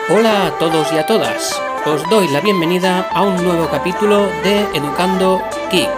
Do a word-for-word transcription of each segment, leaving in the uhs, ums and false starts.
Hola a todos y a todas, os doy la bienvenida a un nuevo capítulo de Educando Geek.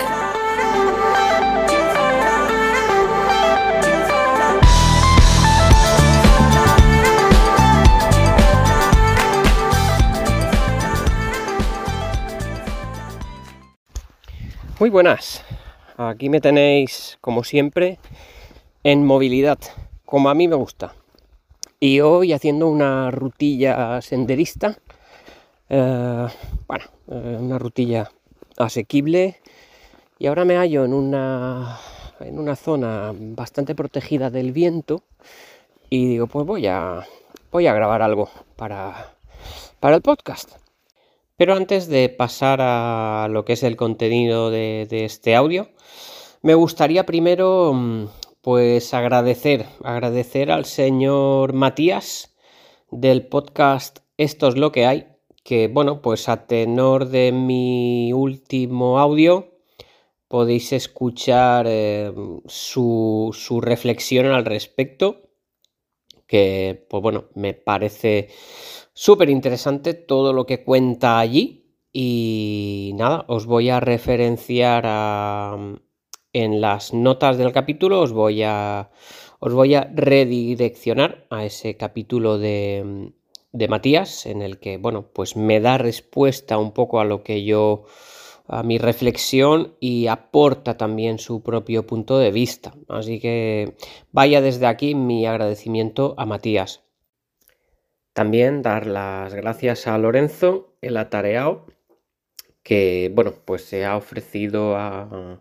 Muy buenas, aquí me tenéis como siempre en movilidad, como a mí me gusta. Y hoy haciendo una rutilla senderista, eh, bueno, eh, una rutilla asequible, y ahora me hallo en una, en una zona bastante protegida del viento y digo, pues voy a, voy a grabar algo para, para el podcast. Pero antes de pasar a lo que es el contenido de, de este audio, me gustaría primero pues agradecer, agradecer al señor Matías del podcast Esto es lo que hay, que bueno, pues a tenor de mi último audio podéis escuchar eh, su, su reflexión al respecto, que pues bueno, me parece súper interesante todo lo que cuenta allí. Y nada, os voy a referenciar a, en las notas del capítulo, os voy a, os voy a redireccionar a ese capítulo de, de Matías, en el que, bueno, pues me da respuesta un poco a lo que yo, a mi reflexión, y aporta también su propio punto de vista. Así que vaya desde aquí mi agradecimiento a Matías. También dar las gracias a Lorenzo, el atareado, que, bueno, pues se ha ofrecido a,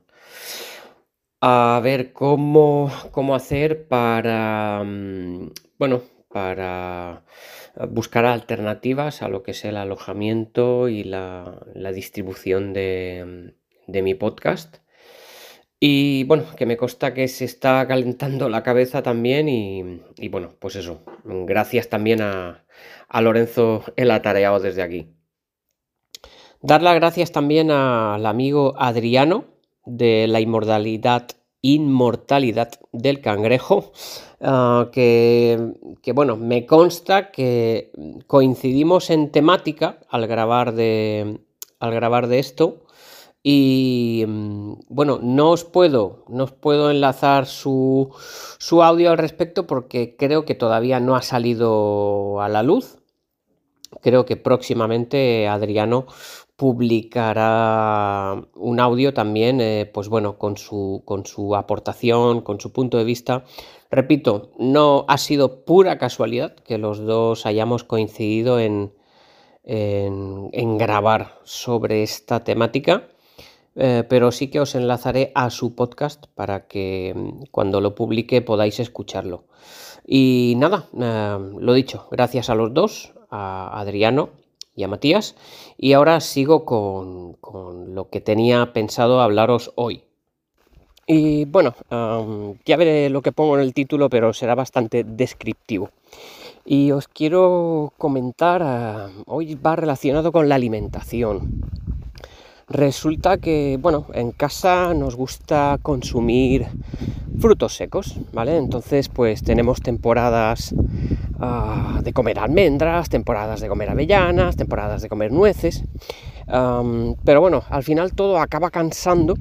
a ver cómo, cómo hacer para, bueno, para buscar alternativas a lo que es el alojamiento y la, la distribución de, de mi podcast. Y bueno, que me consta que se está calentando la cabeza también y, y bueno, pues eso, gracias también a, a Lorenzo el atareado desde aquí. Dar las gracias también al amigo Adriano de la inmortalidad, inmortalidad del cangrejo, uh, que, que bueno, me consta que coincidimos en temática al grabar de, al grabar de esto. Y bueno, no os puedo, no os puedo enlazar su, su audio al respecto porque creo que todavía no ha salido a la luz. Creo que próximamente Adriano publicará un audio también, eh, pues bueno, con su, con su aportación, con su punto de vista. Repito, no ha sido pura casualidad que los dos hayamos coincidido en, en, en grabar sobre esta temática. Eh, pero sí que os enlazaré a su podcast para que cuando lo publique podáis escucharlo. Y nada, eh, lo dicho, gracias a los dos, a Adriano y a Matías. Y ahora sigo con, con lo que tenía pensado hablaros hoy. Y bueno, um, ya veré lo que pongo en el título, pero será bastante descriptivo. Y os quiero comentar, uh, hoy va relacionado con la alimentación. Resulta que, bueno, en casa nos gusta consumir frutos secos, ¿vale? Entonces, pues tenemos temporadas uh, de comer almendras, temporadas de comer avellanas, temporadas de comer nueces. Um, pero bueno, al final todo acaba cansando.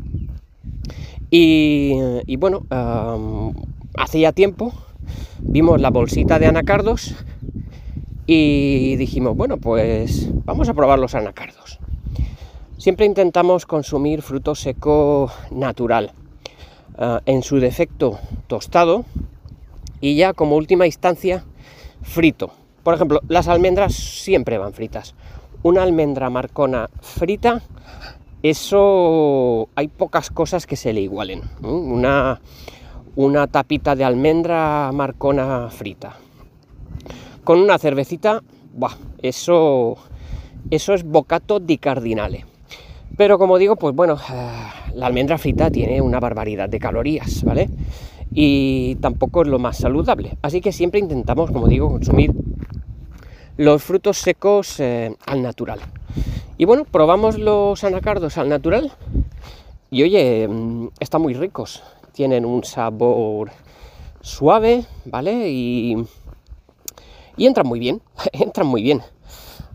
Y, y bueno, um, hace ya tiempo vimos la bolsita de anacardos y dijimos, bueno, pues vamos a probar los anacardos. Siempre intentamos consumir fruto seco natural, uh, en su defecto tostado y ya como última instancia frito. Por ejemplo, las almendras siempre van fritas. Una almendra marcona frita, eso hay pocas cosas que se le igualen. ¿eh? Una, una tapita de almendra marcona frita con una cervecita, ¡buah! eso, eso es bocato di cardinale. Pero como digo, pues bueno, la almendra frita tiene una barbaridad de calorías, ¿vale? Y tampoco es lo más saludable. Así que siempre intentamos, como digo, consumir los frutos secos eh, al natural. Y bueno, probamos los anacardos al natural y oye, están muy ricos. Tienen un sabor suave, ¿vale? Y, y entran muy bien, entran muy bien.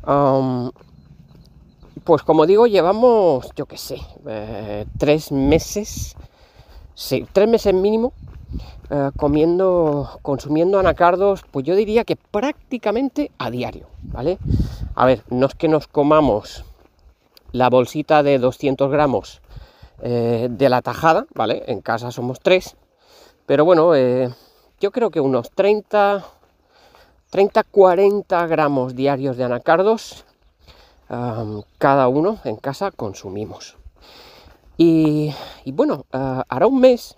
Um, pues como digo, llevamos, yo qué sé, eh, tres meses, sí, tres meses mínimo, eh, comiendo, consumiendo anacardos, pues yo diría que prácticamente a diario, ¿vale? A ver, no es que nos comamos la bolsita de doscientos gramos eh, de la tajada, ¿vale? En casa somos tres, pero bueno, eh, yo creo que unos treinta, cuarenta gramos diarios de anacardos um, cada uno en casa consumimos. Y, y bueno, uh, hará un mes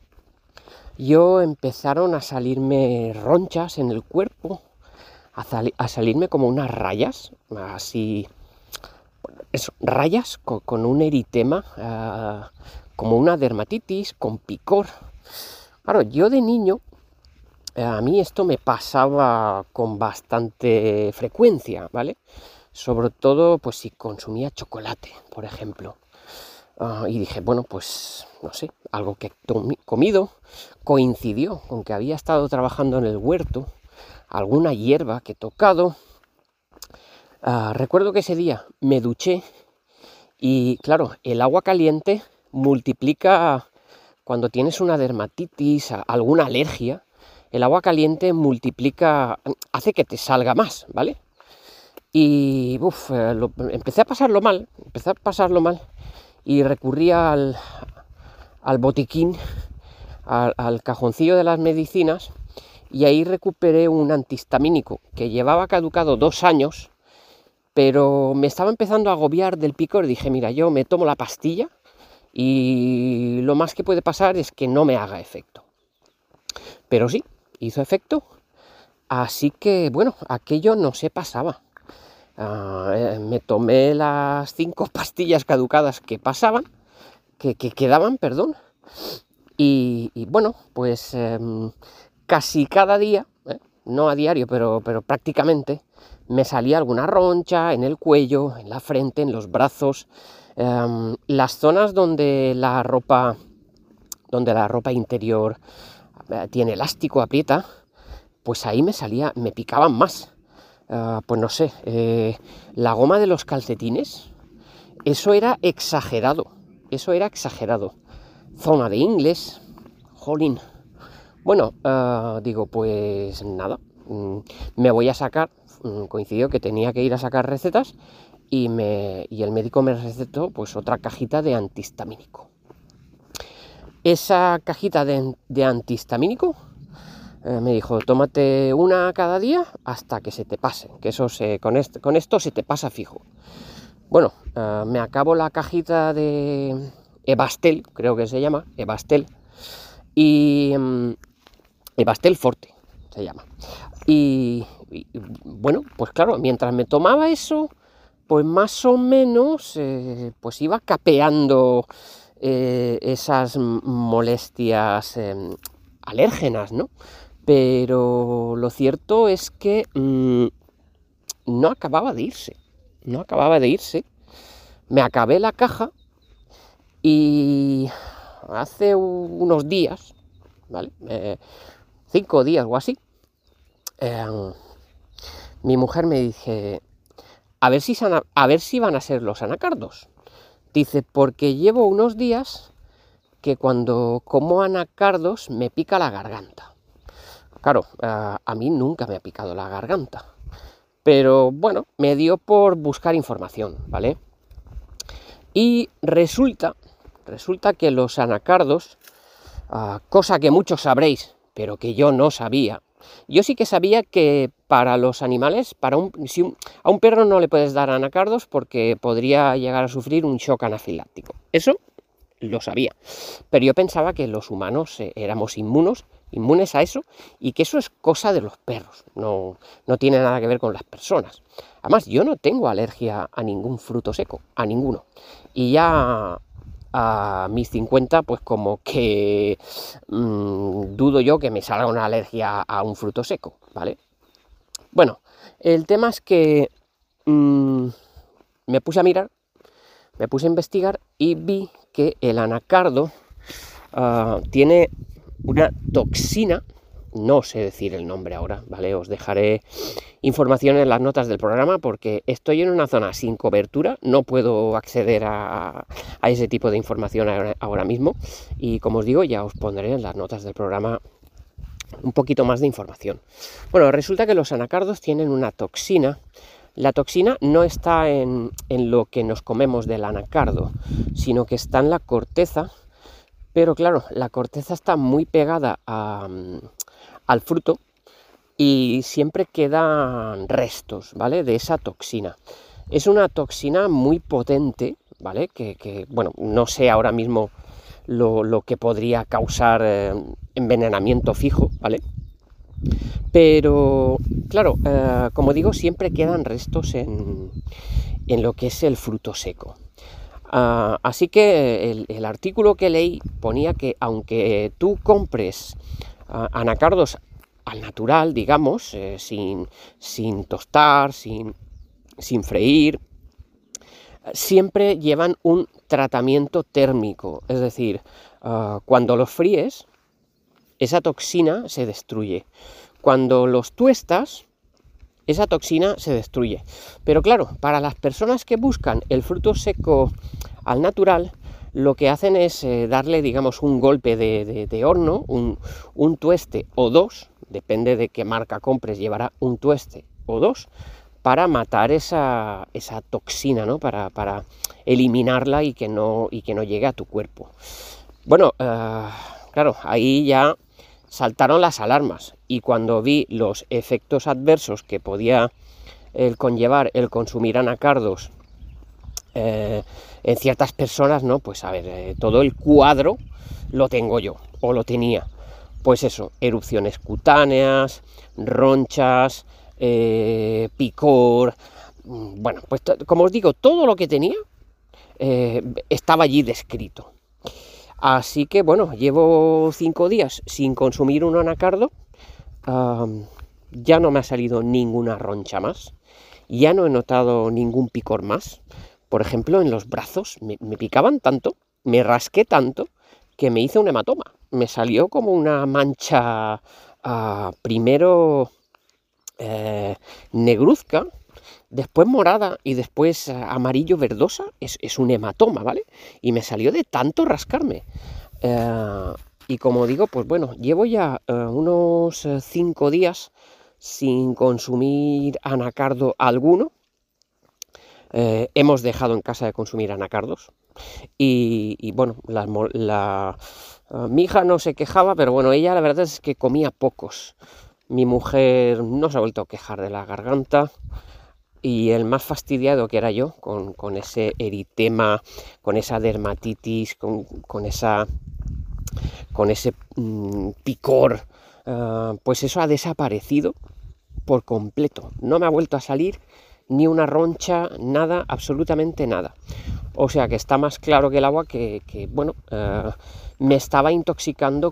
yo empezaron a salirme ronchas en el cuerpo, a, sali a salirme como unas rayas, así, eso, rayas con, con un eritema, uh, como una dermatitis, con picor. Claro, yo de niño, a mí esto me pasaba con bastante frecuencia, ¿vale? Sobre todo, pues si consumía chocolate, por ejemplo. Uh, y dije, bueno, pues, no sé, algo que he comido coincidió con que había estado trabajando en el huerto, alguna hierba que he tocado. Uh, recuerdo que ese día me duché y, claro, el agua caliente multiplica, cuando tienes una dermatitis, alguna alergia, el agua caliente multiplica, hace que te salga más, ¿vale? Y, uff, eh, lo, empecé a pasarlo mal, empecé a pasarlo mal. Y recurría al, al botiquín, al, al cajoncillo de las medicinas, y ahí recuperé un antihistamínico que llevaba caducado dos años, pero me estaba empezando a agobiar del picor. Dije, mira, yo me tomo la pastilla y lo más que puede pasar es que no me haga efecto. Pero sí, hizo efecto, así que, bueno, aquello no se pasaba. Uh, me tomé las cinco pastillas caducadas que pasaban, que, que quedaban, perdón, y, y bueno, pues eh, casi cada día, eh, no a diario, pero, pero prácticamente, me salía alguna roncha en el cuello, en la frente, en los brazos, eh, las zonas donde la ropa, donde la ropa interior eh, tiene elástico, aprieta, pues ahí me salía, me picaban más. Uh, pues no sé, eh, la goma de los calcetines, eso era exagerado, eso era exagerado. Zona de inglés, jolín. Bueno, uh, digo, pues nada, mm, me voy a sacar, mm, coincidió que tenía que ir a sacar recetas y, me, y el médico me recetó pues otra cajita de antihistamínico. Esa cajita de, de antihistamínico me dijo, tómate una cada día hasta que se te pase, que eso se, con, esto, con esto se te pasa fijo. Bueno, uh, me acabo la cajita de Ebastel, creo que se llama, Ebastel, y um, Ebastel Forte se llama. Y, y bueno, pues claro, mientras me tomaba eso, pues más o menos, eh, pues iba capeando eh, esas molestias eh, alérgenas, ¿no? Pero lo cierto es que mmm, no acababa de irse, no acababa de irse. Me acabé la caja y hace unos días, ¿vale? Eh, cinco días o así, eh, mi mujer me dice, a ver, si sana, a ver si van a ser los anacardos. Dice, porque llevo unos días que cuando como anacardos me pica la garganta. Claro, uh, a mí nunca me ha picado la garganta, pero bueno, me dio por buscar información, ¿vale? Y resulta, resulta que los anacardos, uh, cosa que muchos sabréis, pero que yo no sabía, yo sí que sabía que para los animales, para un, si un, a un perro no le puedes dar anacardos porque podría llegar a sufrir un shock anafiláctico. Eso lo sabía, pero yo pensaba que los humanos eh, éramos inmunos, inmunes a eso, y que eso es cosa de los perros, no, no tiene nada que ver con las personas. Además, yo no tengo alergia a ningún fruto seco, a ninguno, y ya a mis cincuenta, pues como que mmm, dudo yo que me salga una alergia a un fruto seco, ¿vale? Bueno, el tema es que mmm, me puse a mirar, me puse a investigar y vi que el anacardo uh, tiene una toxina, no sé decir el nombre ahora, ¿vale? Os dejaré información en las notas del programa porque estoy en una zona sin cobertura, no puedo acceder a, a ese tipo de información ahora, ahora mismo, y como os digo, ya os pondré en las notas del programa un poquito más de información. Bueno, resulta que los anacardos tienen una toxina. La toxina no está en, en lo que nos comemos del anacardo, sino que está en la corteza, pero claro, la corteza está muy pegada a, al fruto y siempre quedan restos, ¿vale? De esa toxina. Es una toxina muy potente, ¿vale? Que, que bueno, no sé ahora mismo lo, lo que podría causar eh, envenenamiento fijo, ¿vale? Pero, claro, eh, como digo, siempre quedan restos en, en lo que es el fruto seco. Uh, así que el, el artículo que leí ponía que aunque tú compres uh, anacardos al natural, digamos, eh, sin, sin tostar, sin, sin freír, siempre llevan un tratamiento térmico. Es decir, uh, cuando los fríes, esa toxina se destruye. Cuando los tuestas, esa toxina se destruye. Pero claro, para las personas que buscan el fruto seco al natural, lo que hacen es eh, darle, digamos, un golpe de, de, de horno, un, un tueste o dos, depende de qué marca compres, llevará un tueste o dos, para matar esa, esa toxina, ¿no? Para, para eliminarla y que, no, y que no llegue a tu cuerpo. Bueno, uh, claro, ahí ya saltaron las alarmas, y cuando vi los efectos adversos que podía el conllevar el consumir anacardos eh, en ciertas personas, ¿no? Pues a ver, eh, todo el cuadro lo tengo yo, o lo tenía. Pues eso, erupciones cutáneas, ronchas, eh, picor, bueno, pues como os digo, todo lo que tenía eh, estaba allí descrito. Así que bueno, llevo cinco días sin consumir un anacardo, uh, ya no me ha salido ninguna roncha más, ya no he notado ningún picor más. Por ejemplo, en los brazos me, me picaban tanto, me rasqué tanto, que me hice un hematoma. Me salió como una mancha, uh, primero eh, negruzca, después morada y después amarillo verdosa. Es, es un hematoma, ¿vale? Y me salió de tanto rascarme. Eh, y como digo, pues bueno, llevo ya eh, unos cinco días sin consumir anacardo alguno. Eh, hemos dejado en casa de consumir anacardos. Y, y bueno, la, la, uh, mi hija no se quejaba, pero bueno, ella la verdad es que comía pocos. Mi mujer no se ha vuelto a quejar de la garganta. Y el más fastidiado que era yo, con, con ese eritema, con esa dermatitis, con, con, esa, con ese mmm, picor, uh, pues eso ha desaparecido por completo. No me ha vuelto a salir ni una roncha, nada, absolutamente nada. O sea que está más claro que el agua que, que bueno, uh, me estaba intoxicando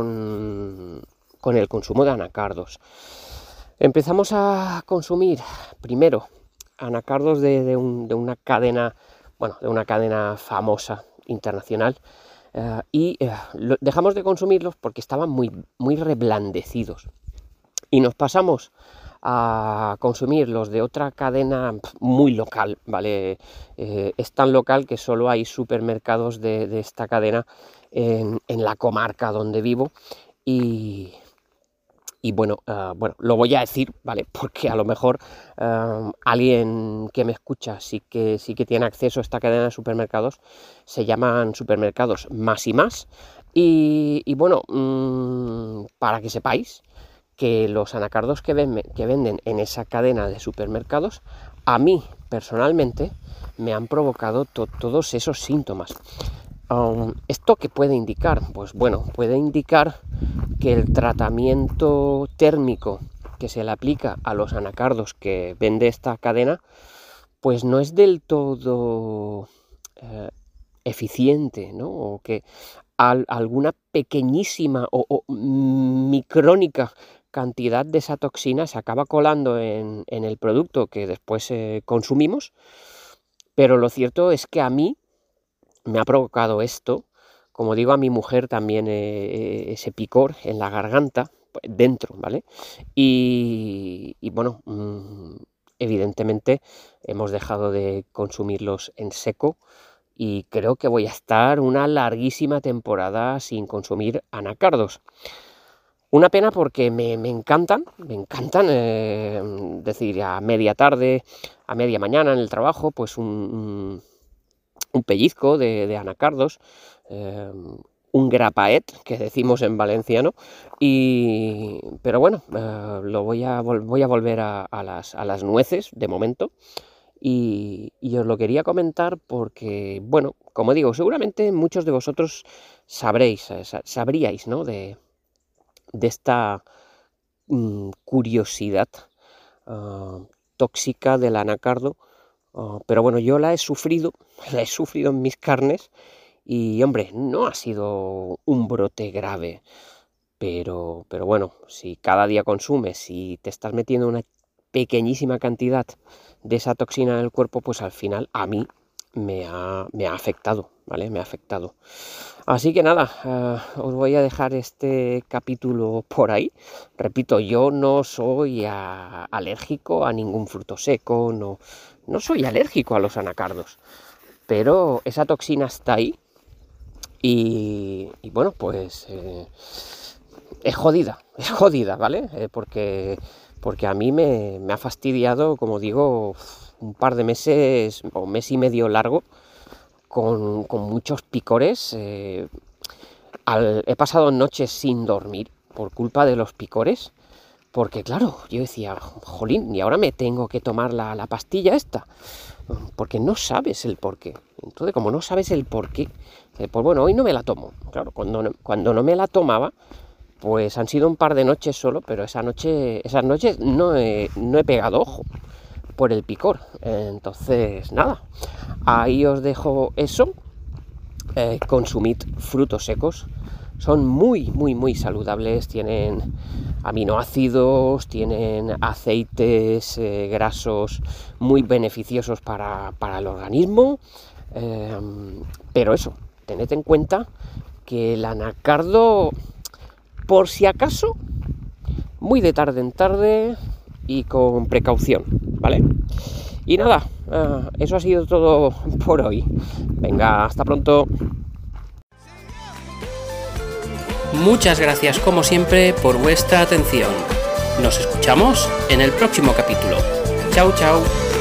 con, con el consumo de anacardos. Empezamos a consumir primero anacardos de, de, un, de una cadena, bueno, de una cadena famosa internacional, uh, y uh, lo, dejamos de consumirlos porque estaban muy, muy reblandecidos. Y nos pasamos a consumir los de otra cadena muy local, ¿vale? Eh, es tan local que solo hay supermercados de, de esta cadena en, en la comarca donde vivo, y... Y bueno, uh, bueno, lo voy a decir, ¿vale? Porque a lo mejor uh, alguien que me escucha sí que, sí que tiene acceso a esta cadena de supermercados. Se llaman supermercados Más y Más. Y, y bueno, mmm, para que sepáis que los anacardos que, ven, que venden en esa cadena de supermercados, a mí personalmente me han provocado to todos esos síntomas. Um, ¿Esto qué puede indicar? Pues bueno, puede indicar que el tratamiento térmico que se le aplica a los anacardos que vende esta cadena, pues no es del todo eh, eficiente, ¿no? O que al, alguna pequeñísima o, o micrónica cantidad de esa toxina se acaba colando en, en el producto que después eh, consumimos. Pero lo cierto es que a mí me ha provocado esto, como digo, a mi mujer también eh, ese picor en la garganta, dentro, ¿vale? Y, y bueno, mmm, evidentemente hemos dejado de consumirlos en seco y creo que voy a estar una larguísima temporada sin consumir anacardos. Una pena porque me, me encantan, me encantan, eh, decir, a media tarde, a media mañana en el trabajo, pues un, un, un pellizco de, de anacardos, eh, un grapaet, que decimos en valenciano, y, pero bueno, eh, lo voy a, voy a volver a, a, las, a las nueces de momento. Y, y os lo quería comentar porque, bueno, como digo, seguramente muchos de vosotros sabréis, sabríais, ¿no? De, de esta mmm, curiosidad uh, tóxica del anacardo, uh, pero bueno, yo la he sufrido, la he sufrido en mis carnes y, hombre, no ha sido un brote grave, pero, pero bueno, si cada día consumes, si te estás metiendo una pequeñísima cantidad de esa toxina en el cuerpo, pues al final a mí me ha, me ha afectado, ¿vale? Me ha afectado. Así que nada, uh, os voy a dejar este capítulo por ahí. Repito, yo no soy a, alérgico a ningún fruto seco, no, no soy alérgico a los anacardos, pero esa toxina está ahí y, y bueno, pues eh, es jodida, es jodida, ¿vale? Eh, porque, porque a mí me, me ha fastidiado, como digo, un par de meses o mes y medio largo, Con, con muchos picores. Eh, al, he pasado noches sin dormir por culpa de los picores, porque claro, yo decía, jolín, y ahora me tengo que tomar la, la pastilla esta, porque no sabes el porqué. Entonces, como no sabes el porqué, eh, pues bueno, hoy no me la tomo. Claro, cuando no, cuando no me la tomaba, pues han sido un par de noches solo, pero esa noche, esas noches no he, no he pegado ojo por el picor. Entonces, nada, ahí os dejo eso. Eh, consumid frutos secos, son muy, muy, muy saludables, tienen aminoácidos, tienen aceites eh, grasos muy beneficiosos para, para el organismo, eh, pero eso, tened en cuenta que el anacardo, por si acaso, muy de tarde en tarde y con precaución, ¿vale? Y nada, uh, eso ha sido todo por hoy. Venga, hasta pronto. Muchas gracias, como siempre, por vuestra atención. Nos escuchamos en el próximo capítulo. Chao, chao.